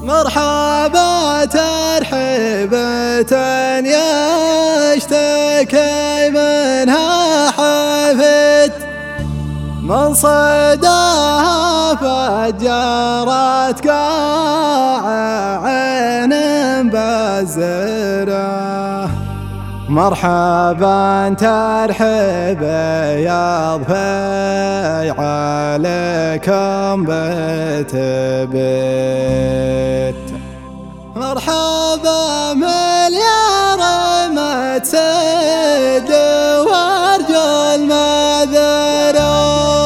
مرحبا ترحيبة يشتكي منها حفت من صداها فجرت قاع عين بزره. مرحبا ترحيبة يا ضفي عليكم بيت بيت. مرحبا مليار متسد وارجو المذره.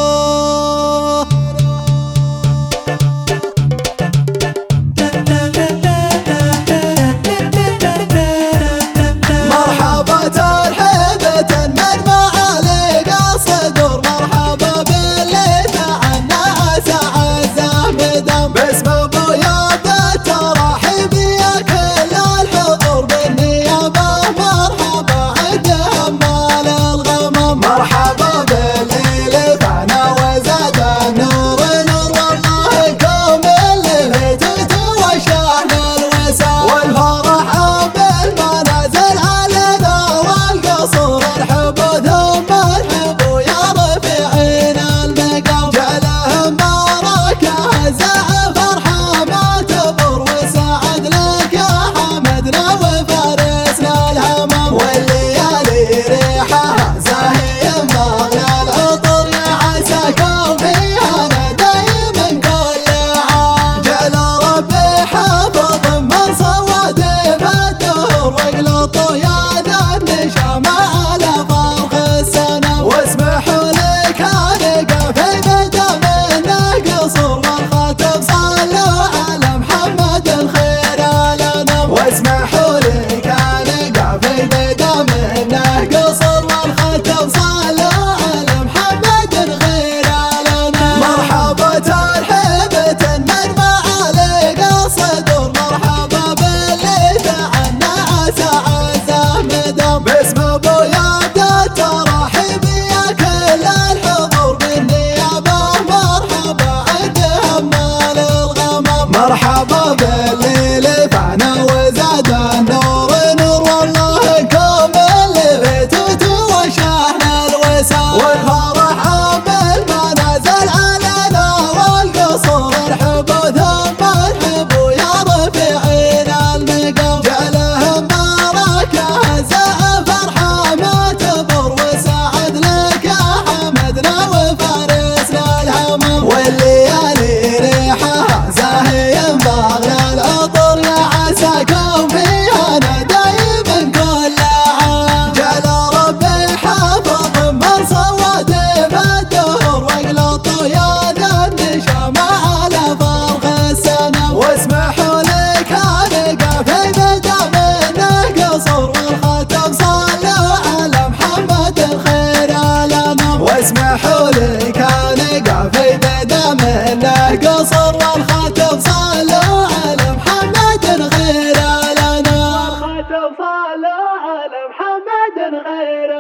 مرحبا بالليل فانا وزاد النور نور والله كامل بيتوت وشحن الوسام والفرح بالمنازل علينا والقصور الحب ثم الحب يا رفيعين المقام جعلهم بركه زع فرحه ما تبر وسعد لك يا حمدنا وفارسنا الهمم والليالي ريحها زاهيه باغلى العطر يا عساكم فيها انا دايما كل عام. جعل ربي حافظ من صوت بالدهر واقلط يا ذا النشام على فرخ السنه واسمحوا لي كان قافي بدا منه قصر والختم صلوا على محمد الخير الانام. واسمحوا لي كان قافي بدا منه قصر والختم صلوا على محمد الخير الانام. والختم صلوا على محمد الخير